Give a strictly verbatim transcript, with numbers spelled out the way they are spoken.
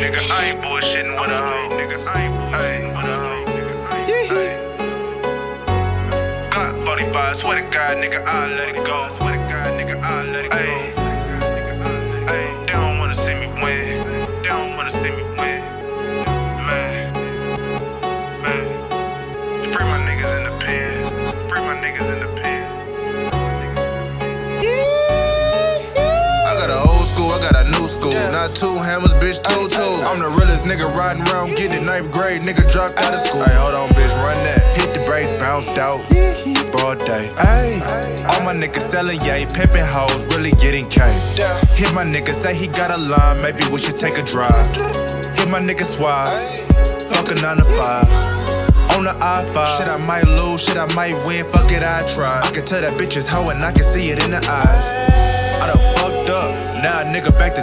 nigga. I ain't bullshitting with a hoe, nigga. I ain't bullshitting with a hoe, nigga. Glock forty-five, swear to God, nigga, I'll let it go. Swear to God, nigga, I'll let it go. Ay, they don't wanna see me win. They don't wanna see me win. Man, man. Free my niggas in the pen. Free my niggas in the pen. I got a old school, I got a new school. Not two hammers, bitch, two two. I'm the realest nigga riding around, getting ninth grade, nigga dropped out of school. Hey, hold on, bitch, run that. Hit the brakes, bounced out. Broad day. Ayy, all my niggas selling yay, pimping hoes, really getting cake. Hit my nigga, say he got a line, maybe we should take a drive. Hit my nigga swap, fuck a nine to five. On the I five, shit I might lose, shit I might win, fuck it I try. I can tell that bitch is hoe and I can see it in the eyes. I done fucked up, now a nigga back to